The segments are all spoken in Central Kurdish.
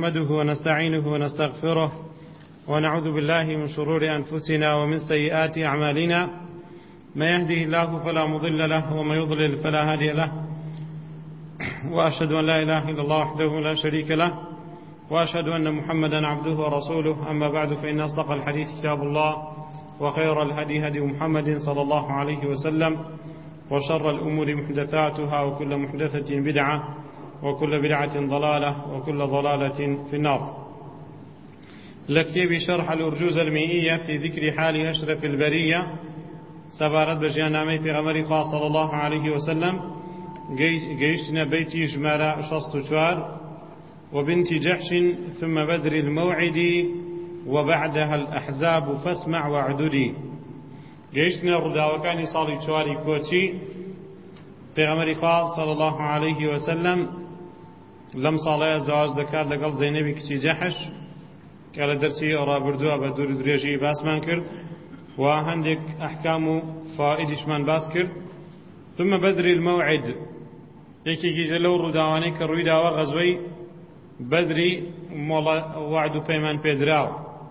نحمده ونستعينه ونستغفره ونعوذ بالله من شرور أنفسنا ومن سيئات أعمالنا. ما يهده الله فلا مضل له وما يضلل فلا هادي له، وأشهد أن لا إله إلا الله وحده لا شريك له، وأشهد أن محمدا عبده ورسوله. أما بعد، فإن أصدق الحديث كتاب الله، وخير الهدي هدي محمد صلى الله عليه وسلم، وشر الأمور محدثاتها، وكل محدثة بدعة، وكل بدعة ضلالة، وكل ضلالة في النار. لكتاب شرح الأرجوز المئية في ذكر حال أشرف البرية سبارت بجيانامي في غمر صلى الله عليه وسلم. قيشتنا بيتي جمارة شصت وبنت جحش، ثم بدر الموعد، وبعدها الأحزاب فاسمع واعددي. قيشتنا رداوكاني صالي شواري كوتشي في غمر صلى الله عليه وسلم لم صالي الزواج دكار لقل زينبي كتي جحش كالا درسي رابردوها بدور دريجي باسمان كرد، وهندك أحكام فائدش من باس كرد. ثم بدر الموعد يكي جلو رداواني كروي داوا غزوي بدري مولا وعد بيمان بيدراو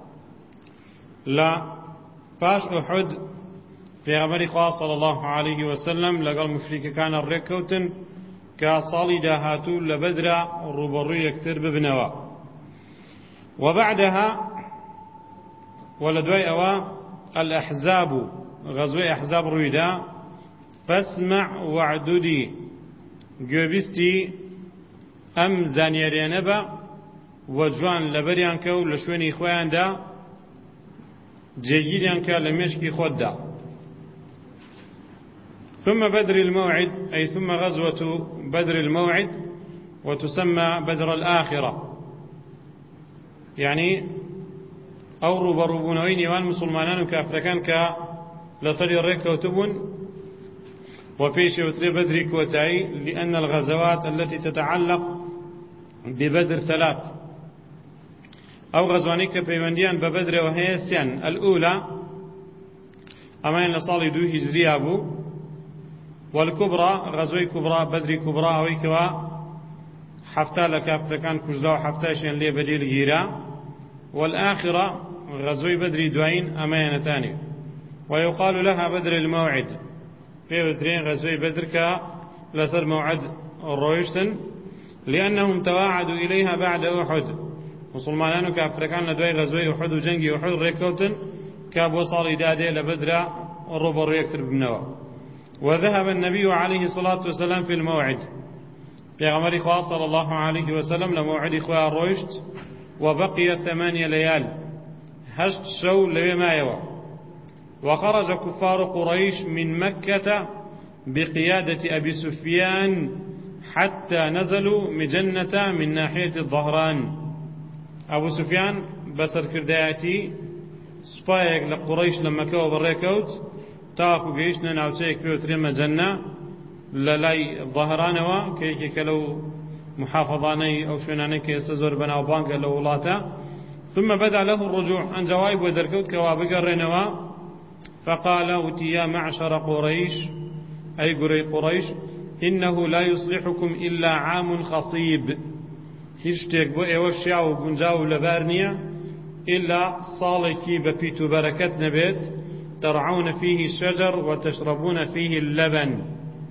لا باش أحد في غمر صلى الله عليه وسلم لقال مشرك كان الركوتن كصالي داهاتو لبدر الربري يكتر ببنوا. وبعدها ولدوي أوا الأحزاب غزوة أحزاب رويدا فاسمع وعددي جوبستي أم زانيرين با وجوان لبريان كو لشوين إخوان دا جيجيريان كا لمشكي خود دا. ثم بدر الموعد أي ثم غزوة بدر الموعد، وتسمى بدر الآخرة، يعني أو ربربونوين والمسلمانان كافركان كا لصري الركة وتبون وفيش وتري بدر كوتاي، لأن الغزوات التي تتعلق ببدر ثلاث أو غزوانيك بيمنديان ببدر وهي السن الأولى أمان لصالي دو هجري أبو، والكبرى غزوي كبرى بدري كبرى أويكوا حفتا لكافركان كجدا وحفتاشين لي بديل غيرا، والآخرة غزوي بدري دوين أمانتان، ويقال لها بدر الموعد في بدرين غزوي بدر كا لسر موعد الرويشتن، لأنهم تواعدوا إليها بعد أحد. مسلمانان كافركان لدوي غزوي أحد وجنجي أحد ريكوتن كاب وصل إدادة لبدر الربر يكتر بنوا. وذهب النبي عليه الصلاة والسلام في الموعد في غمر صلى الله عليه وسلم لموعد إخوة الرويشت، وبقي 8 ليال هشت شو لما يوا. وخرج كفار قريش من مكة بقيادة أبي سفيان حتى نزلوا مجنة من ناحية الظهران. أبو سفيان بسر كرداياتي سبايق لقريش لما كوا بريكوت تاكو جيشنا ناوتيك بيوتري مجنة للاي ظهرانوا كيكي كلو محافظاني أو شناني كيسزور بناو بانك لولاتا. ثم بدأ له الرجوع عن جوائب ودركوت كوابق الرنوا، فقال يا معشر قريش أي قريش إنه لا يصلحكم إلا عام خصيب، هشتك بو ايوشياو بنجاو لبارنيا إلا صالكي ببيت بركة نبيت ترعون فيه الشجر وتشربون فيه اللبن،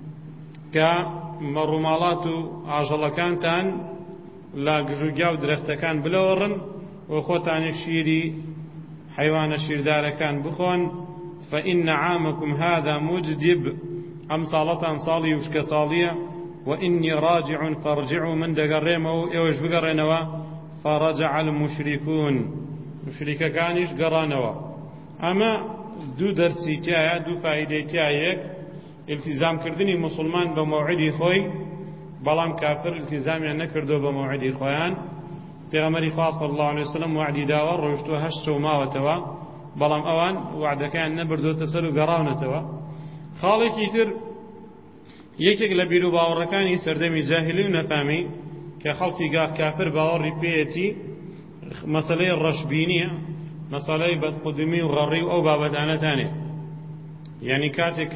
كمرمالات عجلكانتان لا جوجاو درختكان بلورن وخوتان الشيري حيوان الشيردار كان بخون، فإن عامكم هذا مجدب أم صالة صالي وشك صالية، وإني راجع فارجعوا من دقريمو إيوش بقرينوا. فرجع المشركون مشركة كانش قرانوا. أما دو درسي تايا دو فائدة تايك التزام كردني مسلمان بموعدي خوي بلام كافر التزام يعني كردو بموعدي خويان. پیغمبری خدا صلی الله علیه وسلم وعدی داور روشتو هشت ما وتوا بلام اوان وعد كان نبردو تسلو قراونتوا. خالقی تر یکیک لبیرو باورکانی سردمی جاهلی و نفهمی که خلقی گاه کافر باوری پیتی مسئله الرشبینیه، مسئله بدقدمی و غری او بابدانه تانیه. يعني كاتك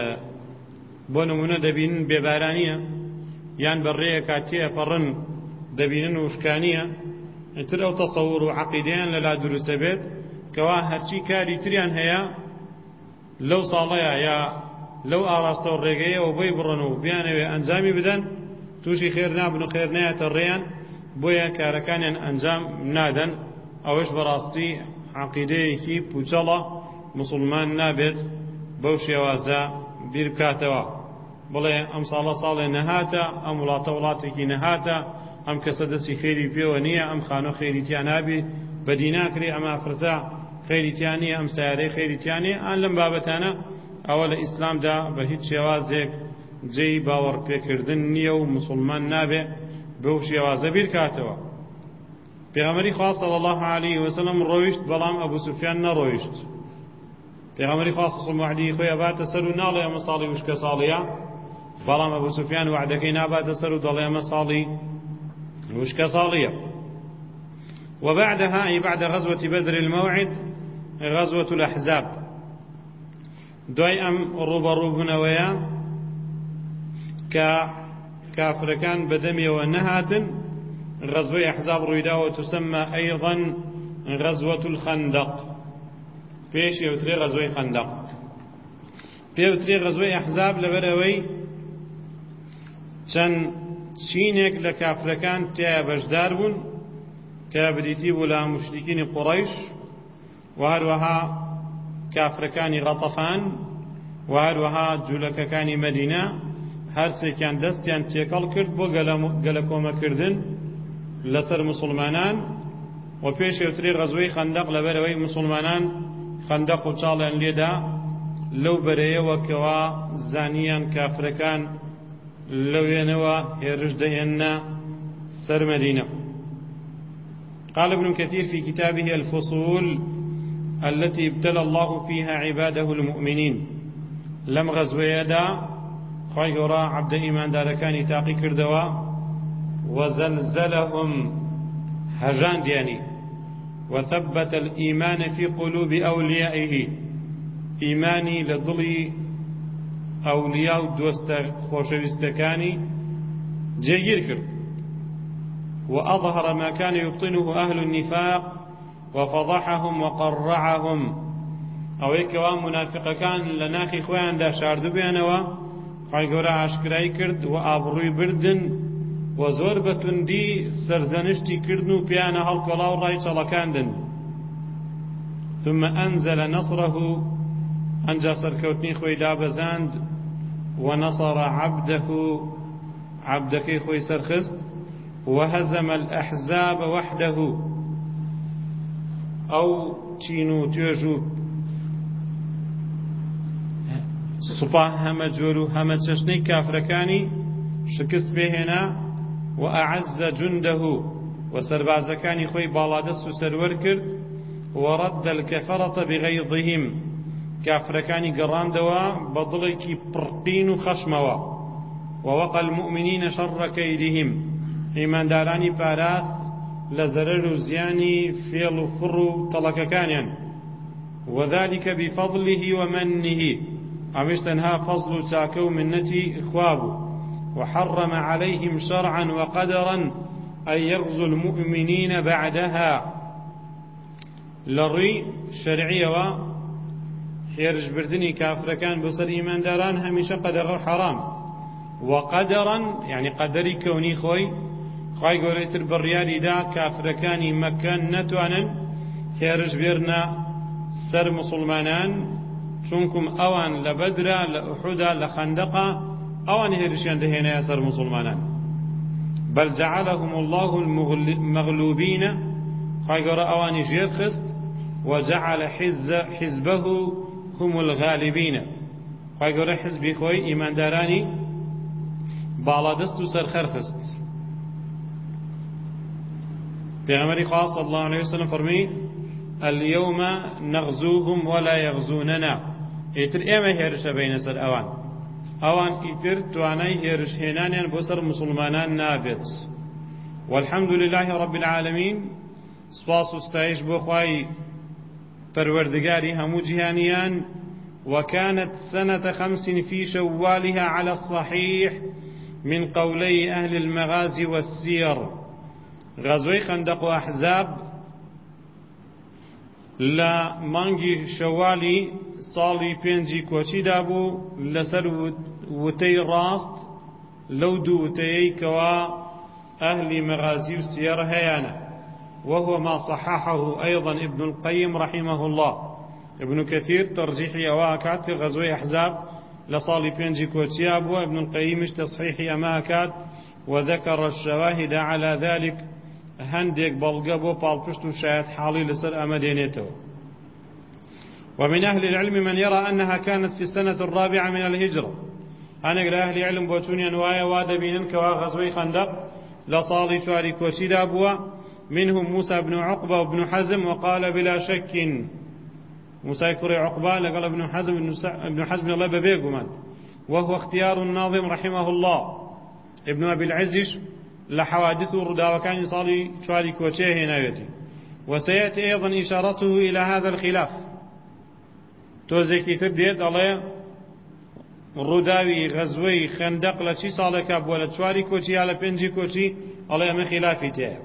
بۆ نمونە دەبینن بێبارانیە یان بەڕێیە کاتێ پەڕن دەبینن وشکانیە ئیتر ئەو تەسەوور و عەقیدەیان لەلا دروستە بێت کەوا هەرچی کاری تریان هەیە لەو ساڵەیە یا لەو ئاراستە و ڕێگەیەوە بۆی بڕن و بیانەوێ ئەنجامی بدەن تووشی خێر نابن و خێر نایەتە ڕێیان بۆیە کارەکانیان ئەنجام نادەن ئەوەش بەڕاستی عەقیدەیەکی پوچەڵە مسلمان نابێت بەو شێوازە بیر بکاتەوە بڵێ ئەم ساڵە ساڵێ نەهاتە ئەم وڵاتە وڵاتێکی نەهاتە ئەم کەسە دەستی خێری پێوە نییە ئەم خانۆ خێریتیان نابی بەدی ناکرێ ئەم ئافرەتە خێریتیان نییە ئەم سیارەی خێریتیان نییە ئان لەم بابەتانە ئەوە لە ئیسلامدا بە هیچ شێوازێک جێی باوەڕ پێکردن نییە و مسلمان نابێ بەو شێوازە بیر کاتەوە پێغەمبەری خوا صلی الله علیه وسلم ڕۆیشت بەڵام ئەبوو سوفیان نەڕۆیشت پێغەمبەری خوا خصوص وعدی خۆی ئەباتە سەر و ناڵێ ئەمە ساڵی وشکە ساڵیە بەڵام ئەبوو سوفیان وعدەکەی ناباتە سەر و دەڵێ ئەمە ساڵی وشکە ساڵیە وبعدها أي بعد غزوة بدر الموعد غزوة الأحزاب دوای ئەم ڕوبەڕووبوونەوەیە کە کافرەکان بەدەمیەوە نەهاتن غزوەی ئەحزاب ڕوویداوە تسمى أيضا غزوة الخندق پێش یوترێ غزوەی خندق پێوترێ غزوەی ئەحزاب لەبەرەوەی چەند چینێک لە کافرەکان تێیە بەشدار بوون کە بریتی بوو لە مشریکینی قوڕەیش و هەروەها کافرەکانی غەطەفان و هەروەها جوولەکەکانی مەدینە هەرسێکیان دەستیان تێکەڵ کرد بۆ گەلە کۆمەکردن لەسەر مسلمانان و پێش یوترێ غەزوەی خەندەق لەبەرەوەی مسلمانان خەندەق و چاڵیان لێدا لەو بەرەیەوە کەوا زانیان کافرەکان لەوێنەوە هێرش دەهێنە سەر مەدینە قال ابن كثير في كتابه الفصول التي ابتلى الله فيها عباده المؤمنين لم غزويدا خيرا عبد إيمان داركاني تاقي كردوا وزلزلهم هجان دياني وثبت الإيمان في قلوب أوليائه إيماني لضلي أولياء دوست خوشويستكاني جير كرد وأظهر ما كان يبطنه أهل النفاق وفضحهم وقرعهم أو يكوان منافق كان لناخي خوان دا شاردو بيانوا خواهي قورا عشكراي كرد وآبروي بردن وزوربة دي سرزنشتي كردنو بيانا هلق الله راي چلكاندن ثم أنزل نصره أنجا سركوتني خوي دابزاند ونصر عبدك خوي سرخست وهزم الأحزاب وحده أو تشينو تيجو سوپا همه جورو همه چشنی کافرکانی شکست بهنا وأعز جنده وسربازكاني خوي بالادس سرور كرد ورد الكفرة بغيظهم كافركاني قران دوا بضلكي برقين خشموا ووقى المؤمنين شر كيدهم إيمان داراني باراست لزرر زياني فيل فرو طلقكانيا وذلك بفضله ومنه عمشتنها فضل تاكو منتي إخوابه وحرم عليهم شرعا وقدرا أن يغزو المؤمنين بعدها لري شرعية خيرج بردني كافر كان بصر إيمان داران هميشه قدر حرام وقدرا يعني قدري كوني خوي قوريتر بالريالي دا كافر كاني مكان نتوانا خيرج بيرنا سر مسلمانان چونكم اوان لبدرا لأحدا لخندقا اوان هيرشيان دهينا سر مسلمانان بل جعلهم الله المغلوبين قورا اوان جير خست وجعل حزبه هم الغالبين قورا حزبي خوي ايمان داراني بالادست سر خرخست پیغمبر خاص صلى الله عليه وسلم فرمي اليوم نغزوهم ولا يغزوننا اتر ايما هيرش بين سر اوان اتر تواني هيرش هنانيان بسر مسلمانان نابت والحمد لله رب العالمين سپاس استعيش بخواي پروردگاري همو جهانيان وكانت سنة 5 في شوالها على الصحيح من قولي أهل المغازي والسير غزوەی خەندەق و ئەحزاب لە مانگی شەوالی ساڵی 5 کۆچیدا بوو لەسەر وتەی ڕاست لەو دوو وتەیەی کەوا ئەهلی مەغازی و سیەر هەیەنە، وهو ما صححه أيضا ابن القيم رحمه الله. ابن كثير ترجيحي أواكات في غزوة أحزاب لصالي بينجي كوتياب، وابن القيم تصحيحي أماكات وذكر الشواهد على ذلك هنديك بلقبو بالبشت شاهد حالي لسر أمدينيته. ومن أهل العلم من يرى أنها كانت في السنة 4 من الهجرة. أنا قل أهل العلم بوتوني أنوايا وادبين كوا غزوة خندق لصالي شواري كوتياب، منهم موسى بن عقبة وابن حزم، وقال بلا شك موسى يكري عقبة لقال ابن حزم الله ببيقمان، وهو اختيار الناظم رحمه الله ابن أبي العزش لحوادث الردى وكان يصلي شوالي كوتيه نايتي. وسيأتي أيضا إشارته إلى هذا الخلاف. توزيكي ترديت عليه ڕووداوی غەزوەی خەندەق لە چی ساڵێکا بووە لە 4 کۆچی یا لە 5 کۆچی، ئەڵێ ئەمە خلافی تێیە.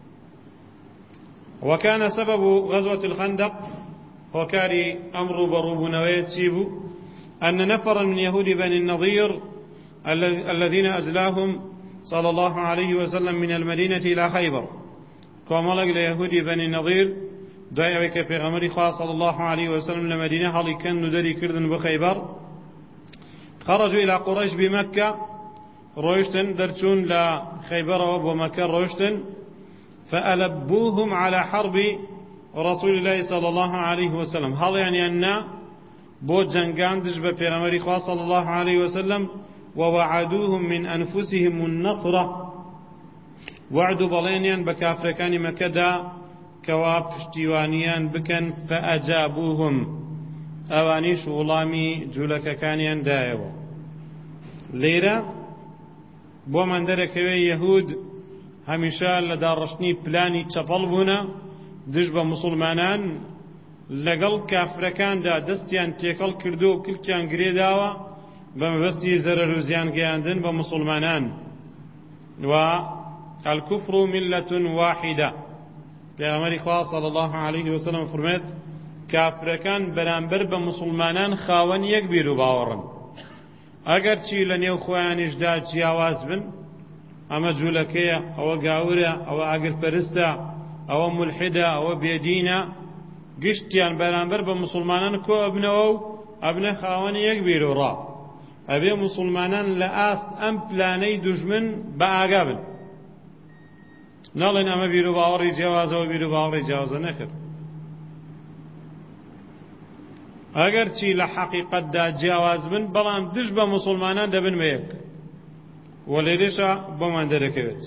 وكان سبب غزوة الخندق وكاري أمر بروبنوية تشيبو أن نفرا من يهود بني النضير الذين أجلاهم صلى الله عليه وسلم من المدينة إلى خيبر، كومالك ليهود بني النضير دعي أبيك في غمر خاص صلى الله عليه وسلم لمدينة هل كان ندري كردن بخيبر، خرجوا إلى قريش بمكة روشتن درتون لخيبر ومكة روشتن، فألبوهم على حرب رسول الله صلى الله عليه وسلم. هذا يعني أن بود جنگان دج بپیغمبری خواه صلى الله عليه وسلم، ووعدوهم من أنفسهم النصرة، وعدوا بلينيان بكافركان مكدا كواب پشتیوانیان بكن، فأجابوهم اوانيش غلامي جولك كانيان دايو. ليرة بو من دركوي يهود هەمیشە لە داڕشتنی پلانی چەپەڵ بوونە دژ بە مسلمانان، لەگەڵ کافرەکاندا دەستیان تێکەڵ کردو و کلکیان گرێداوە بە مەبەستی زەرەر و زیان گەیاندن بە مسلمانان. و الكفر ملة واحدة. پێغەمبەری خوا صلی الله عليه وسلم فرمێت کافرەکان بەرامبەر بە مسلمانان خاوەن یەک بیر و باوەڕن، ئەگەر چی لە نێو خۆیانیشدا جیاواز بن، ئەمە جوولەکەیە، ئەوە گاورە، ئەوە ئاگرپەرستە، ئەوە مولحیدە، ئەوە بێدینە، گشتیان بەرامبەر بە مسلمانان کۆ ئەبنەوە و ئەبنە خاوەنی یەک بیر و ڕا، ئەبێ مسلمانان لە ئاست ئەم پلانەی دوژمن بە ئاگا بن، نەڵێن ئەمە بیر و باوەڕی جیاوازەوە بیر و باوەڕی جیاوازە نەکرد. ئەگەر چی لە حەقیقەتدا جیاواز بن، بەڵام دژ بە مسلمانان دەبن بە یەک، وليلشا بمان دركوت.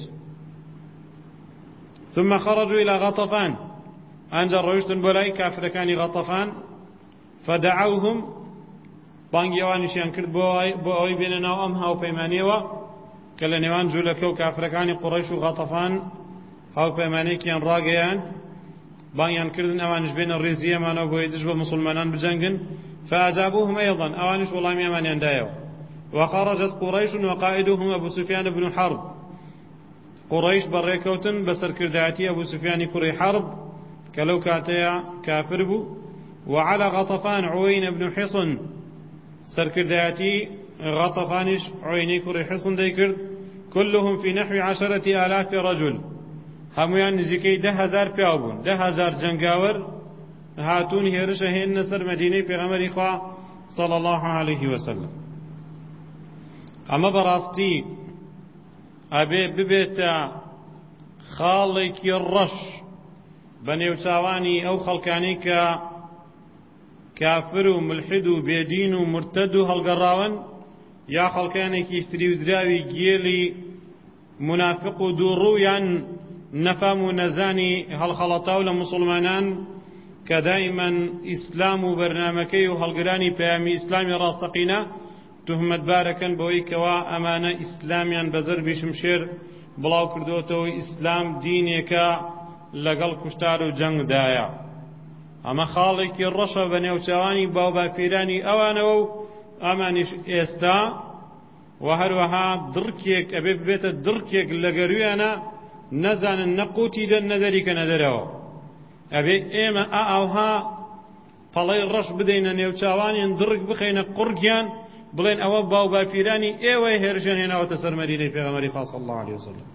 ثم خرجوا إلى غطفان، أنجا روشتن بولاي كافر كان غطفان، فدعوهم بانجيوانشيان كرد بوأي بيننا وأمها وفيمانيوا كلا نيوان جولكو كافر كان قريش وغطفان هاو فيمانيكيان راقيان بانيان كردن أوانش بين الرزية ما نبويدش بمسلمانان بجنجن، فأجابوهم أيضا أوانش والله ميامانيان دايو. وخرجت قريش وقائدهم أبو سفيان بن حرب. قريش بريكوتن بسر كرداتي أبو سفيان كري حرب كلو كاتيا كافر بو. وعلى غطفان عوين بن حصن سر كرداتي غطفانش عويني كري حصن ديكر، كلهم في نحو 10,000 رجل، هميان نزيكي 10,000 بيابون، 10,000 جنگاور هاتون هيرش هين نسر مدينة پیغمبر خواه صلى الله عليه وسلم. ئەمە بەڕاستی ئەبێ ببێتە خاڵێکی ڕەش بە نێوچاوانی ئەو خەڵکانەی کە کافر و ملحد و بێدین و مرتەد و هەڵگەڕاون، یا خەڵکانێکی فریودراوی گێلی منافق و دووڕوویان نەفام و نەزانی هەڵخەڵەتاو لە مسلمانان کە دائیمەن ئیسلام و بەرنامەکەی و هەڵگرانی پەیامی ئیسلامی ڕاستەقینە تهمت باركن بوي كوا أمانة إسلاميا بزر بشمشير بلاو كردوتو إسلام دينيك لقل كشتار جنگ دايا. أما خالك الرشا بنيو شواني باوبا فيراني أوانو أمانش إستا وهروها دركيك أبي بيت دركيك لقرويانا نەزانن نەقوتی دەن نەدەریکە نەدەرەوە ئەبێ ئێمە ئاوها پەڵەی ڕەش بدەینە نێو چاوانیان درک بخەینە قورگیان بڵێن ئەوە باو باپیرانی ئێوەی هێرشیان هێناوەتە سەر مەدینەی پێغەمبەری خوا صلی الله علیه وسلم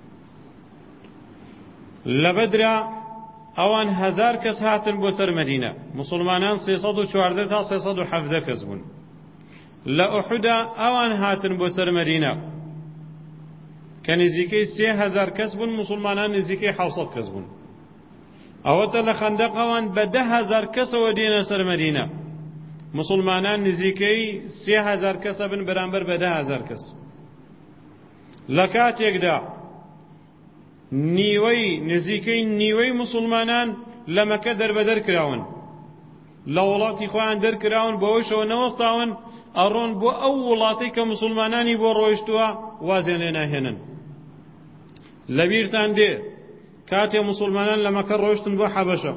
لە بەدرا ئەوان 1000 کەس هاتن بۆ سەر مەدینە موسڵمانان 314 تا 317 کەس بوون لە ئوحودا ئەوان هاتن بۆ سەر مەدینە کە نزیکەی 3000 کەس بوون موسڵمانان نزیکەی 700 کەس بوون ئەوەتە لە خەندەق ئەوان بە 10,000 کەسەوە دێنە سەر مەدینە مسلمانان نزیکەی 3000 کەسە بن بەرامبەر بە 10,000 کەس لە کاتێکدا نزیکەی نیوەی مسلمانان لە مەکە دەربەدەر کراون لە وڵاتی خۆیان دەرکراون بەوەیشەوە نەوەستاون ئەڕۆن بۆ ئەو وڵاتەی کە مسلمانانی بۆ ڕۆیشتووە وازیان لێ ناهێنن لەبیرتان دێ کاتێ مسلمانان لە مەکە ڕۆیشتن بۆ حەبەشە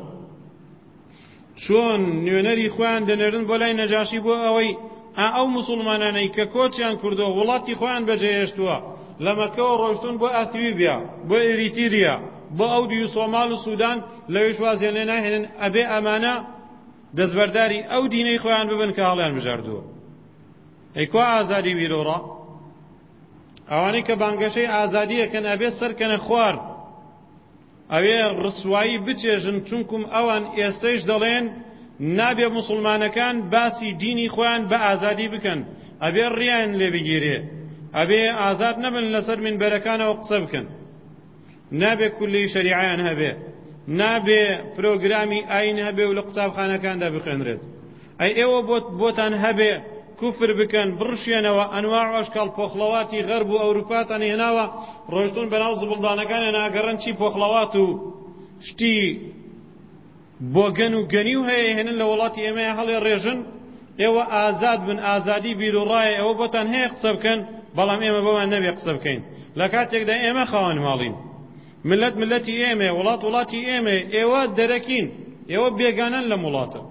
چۆن نوێنەری خۆیان دەنێرن بۆ لای نەجاشی بۆ ئەوەی ئەو مسلمانانەی کە کۆچیان کردووە وڵاتی خۆیان بەجێهێشتووە لە مەکەوە ڕۆیشتون بۆ ئەثیوبیا بۆ ئێریتریا بۆ ئەودی و سۆمال و سوودان لەوێش وازیان لێ ناهێنن ئەبێ ئەمانە دەستبەرداری ئەو دینەی خۆیان ببن کە هەڵیان بژاردووە ئەیکوا ئازادی بیرۆڕە ئەوانەی کە بانگەشەی ئازادیەکەن ئەبێ سەرکەنە خوار ئەوێ ڕسوایی بچێژن چونکم ئەوان ئێستەیش دەڵێن نابێ مسلمانەکان باسی دینی خۆیان بە ئازادی بکەن ئەبێ ڕیان لێ بگیرێ ئەبێ ئازاد نەبن لەسەر منبەرەکانەوە قسە بکەن نابێ کولی شەریعەیان هەبێ نابێ پرۆگرامی ئاین هەبێ و لە قوتابخانەکاندا بخوێنرێت ئەی ئێوە بۆتان هەبێ کوفر بکەن بڕشێنەوە ئەنواع و ئەشکال پۆخڵەواتی غەرب و ئەوروپاتان هێناوە ڕۆیشتون بەناو زبڵدانەکانە ناگەڕن چی پۆخڵەوات و شتی بۆ گەن و گەنی و هەیە هێنن لە وڵاتی ئێمەیە هەڵێ ڕێژن ئێوە ئازاد بن ئازادی بیر و ڕایە ئێوە بۆتان هەیە قسە بکەن بەڵام ئێمە بەوان نەبێ قسە بکەین لە کاتێکدا ئێمە خاوەن ماڵین ملت ملەتی ئێمە وڵات وڵاتی ئێمە ئێوە دەرەکین ئێوە بێگانەن لە وڵاتە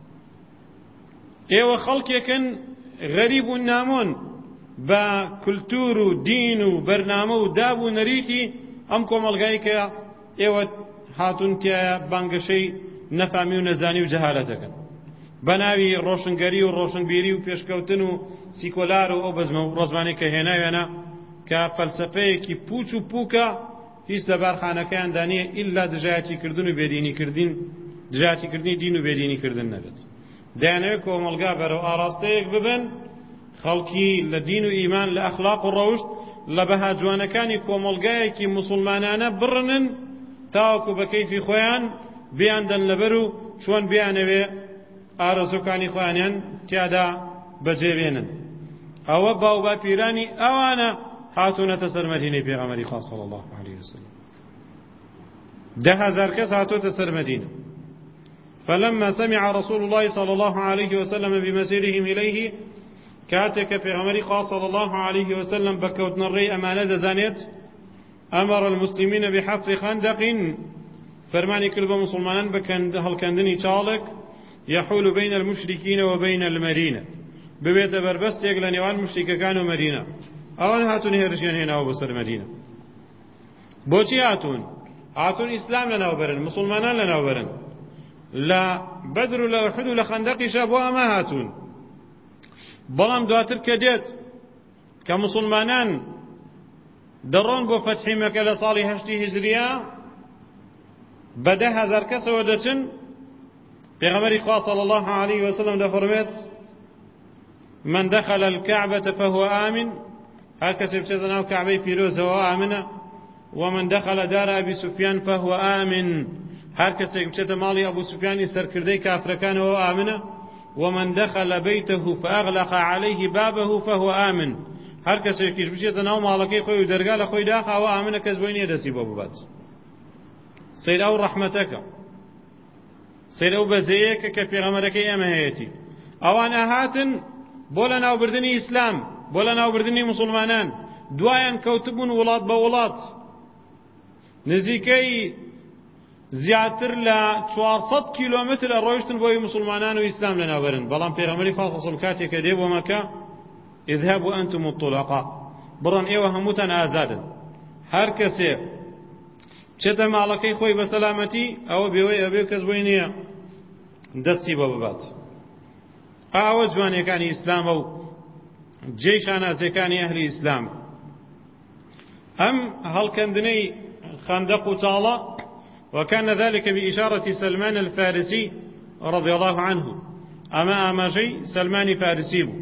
ئێوە خەڵکێکن غەریب و نامۆن بە کولتور و دین و بەرنامە و داب و نەریتی ئەم کۆمەڵگایی کە ئێوە هاتون تایە بانگەشەی نەفامی و نەزانی و جەهالەتەکەن بە ناوی ڕۆشنگەری و ڕۆشنبیری و پێشکەوتن و سیکۆلار و ئەو بەزمە و ڕۆزمانەی کە هێناوێنە کە فەلسەفەیەکی پوچ و پووکە هیچ لە بارخانەکەیان دانیە ئیلا دژایەتیکردن و بێدینیکردن دژایەتیکردنی دین و بێدینیکردن نەبێت دەیانەوێت کۆمەڵگا بەرەو ئاراستەیەک ببن خەڵکی لە دین و ئیمان لە ئەخلاق و ڕەوشت لە بەها جوانەکانی کۆمەڵگایەکی مسلمانانە بڕنن تاوەکو بە کەیفی خۆیان بیاندەن لەبەر و چۆن بیانەوێ ئارەزوەکانی خۆیانیان تیادا بەجێبێنن ئەوە باو باپیرانی ئەوانە هاتوونەتە سەر مەدینەی پێغەمبەری خوا صلی الله علیه وسلم 10,000 کەس هاتوۆتە سەر مەدینە فلما سمع رسول الله صلى الله عليه وسلم بمسيرهم إليه كاتك في غمر خاص صلى الله عليه وسلم بكوتنا الري أمانة زانيت أمر المسلمين بحفر خندق فرماني كلب مسلمان هل كندني شالك يحول بين المشركين وبين المدينة ببيت بربست يقل نيوان مشرك كانوا مدينة أولا هاتون هرشين هنا وبصر مدينة بوشي هاتون إسلام لنا وبرن مسلمان لنا وبرن لا بدر ولا أحد ولا خندق شابوا ما هاتون بلام دواتر كديت كمسلمانان درون بو فتح مكة لصالي هشتي هجرية بده 1000 كس ودتن پیغمبر صلى الله عليه وسلم ده فرمت من دخل الكعبة فهو آمن هكذا بشتنا كعبة فيروز هو آمنة ومن دخل دار أبي سفيان فهو آمن هر کسی که بچه مالی ابو سفیانی سرکرده کافرکان هو آمنه ومن دخل بيته فأغلق عليه بابه فهو آمن هر کسی که بچه ناو مالکی خوی و درگاه خوی داخل هو آمنه کس بوینی دسی بابو بات سید او رحمتک سید او بزیک که پیغمبرک امهیتی اوان اهاتن بولا ناو بردنی اسلام بولا ناو بردنی مسلمانان دوایان کوتبون ولات با ولات نزیکی زیاتر لە 400 کیلومتر ڕۆیشتن بۆی مسلمانان و ئیسلام لەناوبەرن بەڵام پێغەمبەری خوا صلی کاتێکە دێ بۆ مەکە اذهبوا انتم الطلقاء بڕۆن ئێوە هەمووتان ئازادن هەر کەسێ چێتە ماڵەکەی خۆی بە سەلامەتی ئەوە بێوەی ئەبێ کەس بۆی نییە دەستی بە ببات. ئەوە جوانیەکانی ئیسلامە و جێی شانازیەکانی ئەهلی ئیسلام. ئەم هەڵکەندنەی خەندەق و تاڵە وكان ذلك بإشارة سلمان الفارسي رضي الله عنه أما آماجي سلمان فارسي بو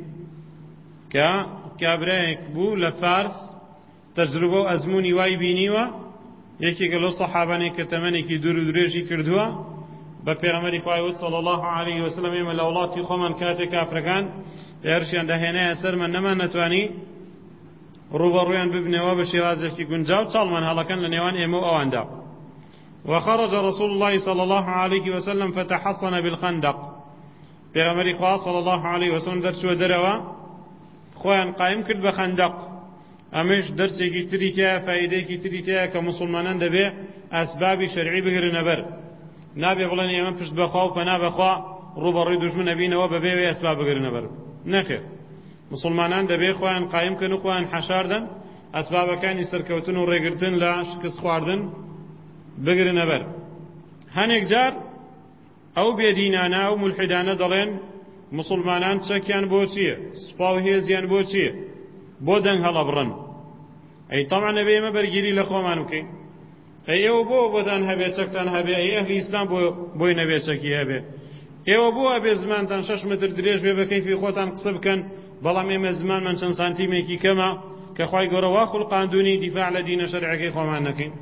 كابرايك بو لفارس تجربة أزموني واي بينيوا يكي قالوا صحاباني كتمانيكي دريجي كردوا بپیغمبری خوایوت صلی الله علیه وسلم یم لولاتی خومن کاته کافرکان ارشیان دهنه سر من نما نتوانی روبرویان ببنوا بشوازکی گنجاو چالمان هلاکن لنیوان ایمو اواندا. وخرج رسول الله صلى الله عليه وسلم فتحصن بالخندق. پیغمبری خواه صلی الله علیه وسلم درسو دروا خوان قائم کرد بخندق. امش درسی کی تریتیا فایده کی تریتیا که مسلمانان دبی اسباب شرعی بگیرن نبر. نابێ بڵێن ئێمە پشت بەخوا و پەنا بەخوا ڕوبەڕووی دوژمن نەبینەوە بەبێ ئەسباب بگرنە بەر. نەخێر، مسلمانان دەبێ خۆیان قایم کەن و خۆیان حەشاردن ئەسبابەکانی سەرکەوتن و ڕێگرتن لە شکست خواردن بگرنە بەر. هەنێک جار ئەو بێدینانە و مولحیدانە دەڵێن مسلمانان چەکیان بۆ چییە؟ سوپا و هێزیان بۆ چییە؟ بۆ دەنگ هەڵەبڕن. ئەی تەمەن نەبێ ئێمە بەرگیری لە خۆمان بکەین. ئێوە بۆ بۆتان هەبێ چەکتان هەبێ، ئەی ئەهلی ئیسلام بۆی نەبێ چەکی هەبێ. ئێوە بۆ ئەبێ زمانتان 6 متر درێژ بێ بە کەیفی خۆتان قسە بکەن، بەڵام ئێمە زمانمان چەند سانتیمێکی کەمە کە خوای گەورە وا خوڵقاندوونی دیفاع لە دینە شەرعەکەی خۆمان نەکەین.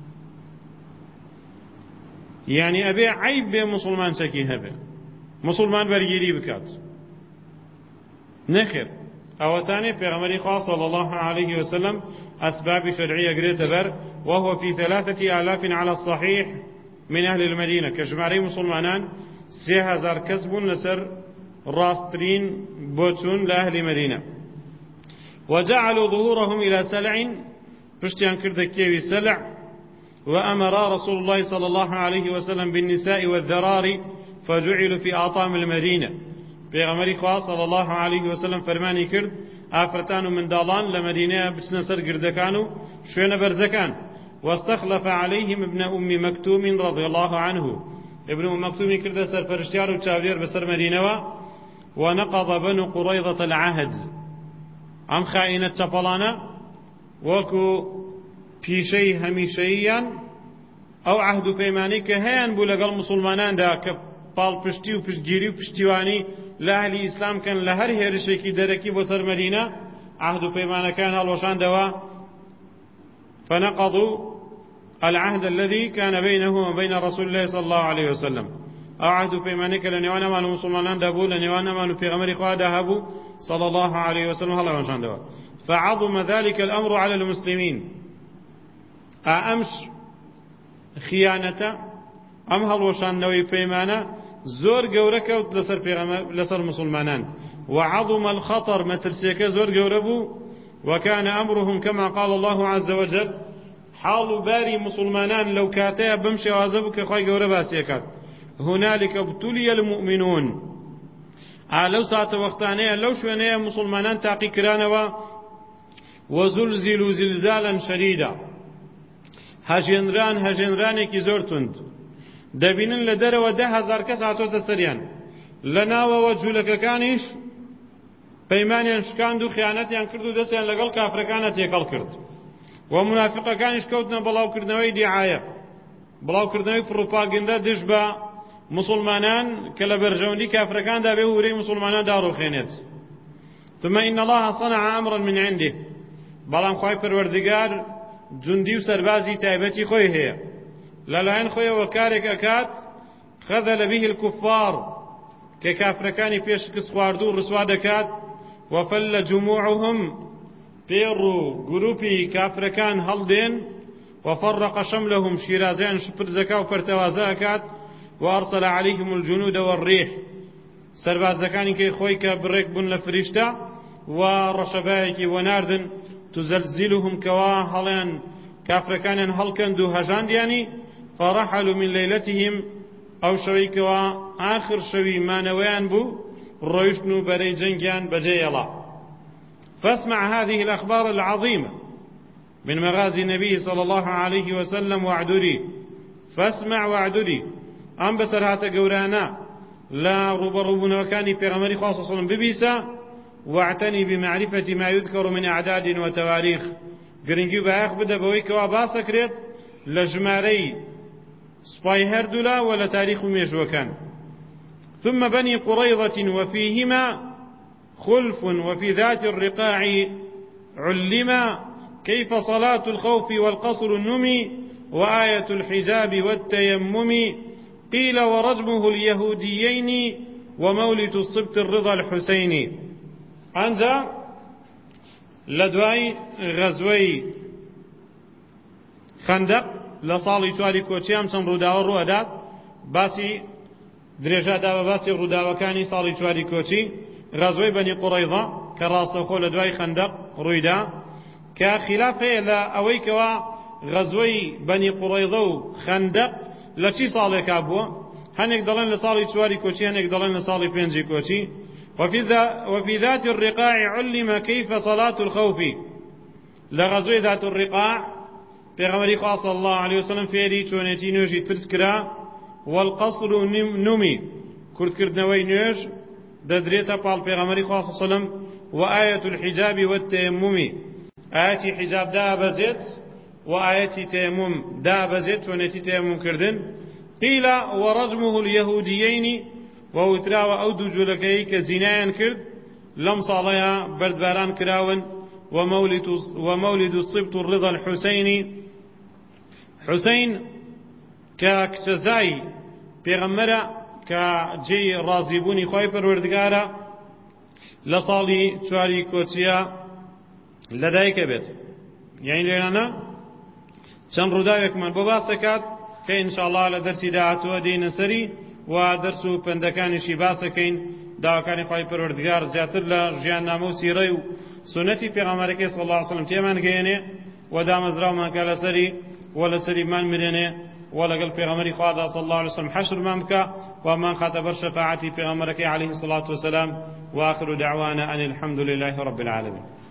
یعنی ئەبێ عیب بێ مسلمان چەکی هەبێ، مسلمان بەرگیری بکات. نەخێر، ئەوەتانێ پێغەمبەری خوا صلی الله عليه وسلم أسباب شرعية قريت بر، وهو في 3000 على الصحيح من أهل المدينة كجماري مسلمانان 3000 كسب لسر راسترين بوتون لأهل مدينة. وجعلوا ظهورهم إلى سلع بشتيان كردكيوي سلع. وأمر رسول الله صلى الله عليه وسلم بالنساء والذرار فجعلوا في أطام المدينة. پیغمبری خواه صلی الله علیه وسلم فرمانی کرد آفرتان و مندالان لمدینه بچنە سەر گردەکان و شوێنە بەرزەکان. واستخلف عليهم ابن أم مكتوم رضي الله عنه. ابن أم مكتوم كرد سرپرشتیار و چاودێر بەسەر مدینەوە. ونقض بنو قريظة العهد. ئەم خائینەت چەپەڵانە وەکو پیشەی هەمیشەییان ئەو عهد و پەیمانەی کە هەیان بوو لەگەڵ مسلماناندا کە پاڵپشتی و پشتگیری و پشتیوانی لە ئەهلی ئیسلام کەن لە هەر هێرشێکی دەرەکی بۆ سەر مەدینە عهد و پەیمانەکان هەڵوەشاندەوە. فنقضوا العهد الذي كان بينه وبين رسول الله صلى الله عليه وسلم. ئەو عهد و پەیمانەی کە لە نێوانەمان و مسلماناندا بوو لە نێوانەمان و پێغەمبەری خوادا هەبوو صلى الله عليه وسلم هەڵەوەشاندەوە. فعظم ذلك الأمر على المسلمين. ئەمش خیانەتە، ئەم هەڵوەشاندنەوەی پەیمانە زۆر گەورە کەوت لەسەر مسلمانان. وعظم الخطر، مەترسیەکە زۆر گەورە بوو. وكان أمرهم كما قال الله عز وجل، حاڵ و باری مسلمانان لەو کاتەیە بەم شێوازە بوو کە خوای گەورە باسیەکات. هنالك ابتلي المؤمنون. لەو ساتە وەختانەیە لەو شوێنەیە مسلمانان تاقی کرانەوە. وزلزلوا زلزالا شديدا. هەژێنرانێکی زۆر تند. دەبینن لە دەرەوە 10,000 کەس هاتۆتە سەریان. لە ناوەوە جوولەکەکانیش پەیمانیان شکاند و خیانەتیان کرد و دەستیان لەگەڵ کافرەکانە تێکەڵ کرد. و منافقەکانیش کەوتنە بەڵاوکردنەوەی دیعایە، بڵاوکردنەوەی پڕۆپاگەندە دژ بە مسلمانان کە لە بەرژەوەندی کافرەکاندا بێ و وورەی مسلمانان داڕوخێنێت. ثم إن الله صنع أمرا من عنده. بەڵام خوای پەروەردگار جوندی و سەربازی تایبەتی خۆی هەیە. لەلایەن خۆیەوە کارێک ئەکات خەذل به الكفار کە کافرەکانی پێشکەس خواردو و ڕسوا دەکات. وفل جموعهم، پێڕ و گروپی کافرەکان هەڵدێن. وفرق شملهم، شیرازیان شپرزەکە و پەرتەوازە ئەکات. وأرسل عليهم الجنود والريح، سەربازەکانی کە خۆی کە بڕێک بوون لە فریشتە و ڕەشەبایەکی وەناردن. تزلزلهم، کەوا هەڵیان کافرەکانیان هەڵکەند و هەژاندیانی. فرحلوا من ليلتهم، أو شويكوا آخر شوي ما نويان بو رويشنو بري جنجان بجيلا. فاسمع هذه الأخبار العظيمة. من مغازي النبي صلى الله عليه وسلم واعددي فاسمع واعددي أم بسرهات قورانا لا ربنا وكان في غمري خاصة ببيسا واعتني بمعرفة ما يذكر من أعداد وتواريخ قرنجي بايخ بدا بويك واباسا كريت لجماري سباي هردولا ولا تاريخ ميشوكان ثم بني قريظة وفيهما خلف وفي ذات الرقاع علما كيف صلاة الخوف والقصر النمي وآية الحجاب والتيمم قيل ورجمه اليهوديين ومولد الصبت الرضا الحسيني أنجا لدواي غزوي خندق لصالي توالي كوتشيام چەند ڕووداوە ڕوەدات باسی درێژە دا بە باسی ڕووداوەکانی ساڵی چواری کۆچی غەزوەی بەنی قوڕەیضە کە ڕاستەوخۆ لە دوای خەندەق ڕوویدا کە خلاف هەیە لە ئەوەی کەوا غەزوەی بەنی قوڕەیضە و خەندەق لە چی ساڵێکا بووە هەنێک دەڵێن لە ساڵی چواری کۆچی هەنێک دەڵێن لە ساڵی پێنجی کۆچی وفي ذات الرقاع علم كيف صلاة الخوف لغزوة ذات الرقاع پیغمبری خواه صلی الله علیه وسلم فێری چۆنێتی نوێژی ترس کرا والقصر نمی کردکردنەوەی نوێژ دەدرێتە پاڵ پیغمبری خواه صلی الله علیه وسلم وآية الحجاب والتيمم آية حجاب دا بزيت وآية تيمم دا بزيت چۆنێتی تيمم کردن قيل ورجمه اليهوديين ووتراوە ئەو دوو جوولەکەی کە زینایان کرد لەم ساڵەیە بەردباران کراون ومولد الصبت الرضا الحسيني حسين كاكتزاي پیغمبرا كجي رازيبوني خوي پروردگارا لصالي چواري كوتيا لدايك بيت يعني لنا چند رداوك من بباسكات كإن شاء الله لدرسي داعتو دين سري ودرسو پندكانشي باسكين داوكاني خوي پروردگار زياتر لجيان نامو سيري سنتي پیغمبرك صلى الله عليه وسلم تيمان گينه ودام ازراو ما قال سري ولا سري من مرنه ولا قال پیغمبري خدا صلى الله عليه وسلم حشر ممكا ومن خاطب شفاعتي پیغمبرك عليه الصلاه والسلام واخر دعوانا ان الحمد لله رب العالمين.